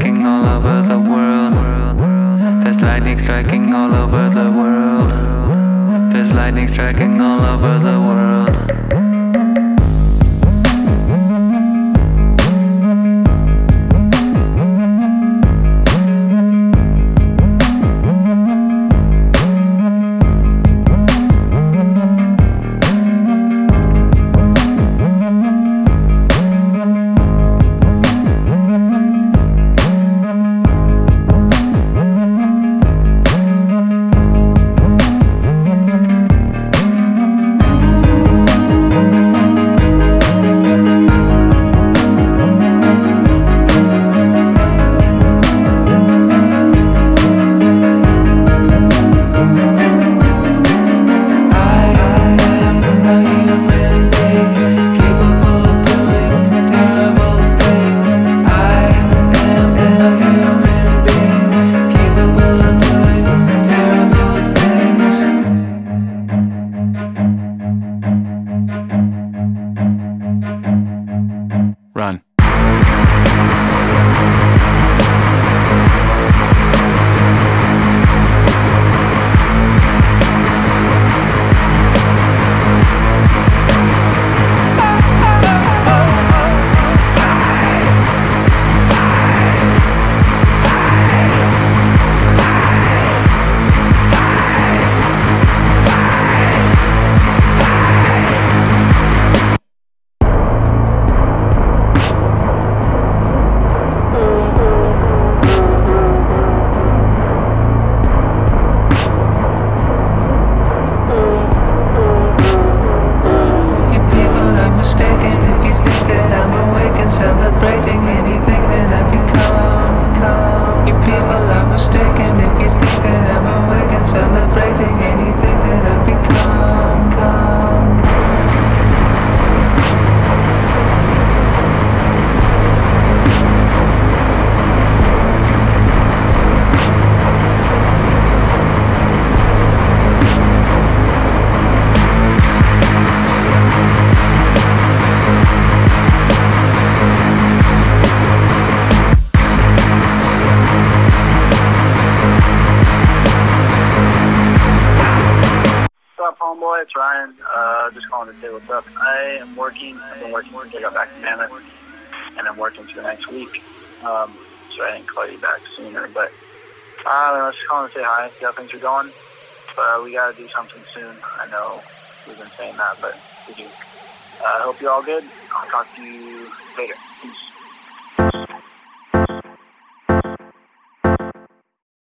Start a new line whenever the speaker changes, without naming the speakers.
striking all over the world. There's lightning striking all over the world. There's lightning striking all over the world. Run.
Celebrating anything that I become. You people are mistaken if you think that I'm awake and celebrating anything that I become.
Homeboy, it's Ryan. Just calling to say what's up. I am working. I've been working since I got back to Mammoth, and I'm working for the next week. So I didn't call you back sooner, but I was just calling to say hi, see how things are going. But we got to do something soon. I know we've been saying that, but we do. I hope you're all good. I'll talk to you later. Peace.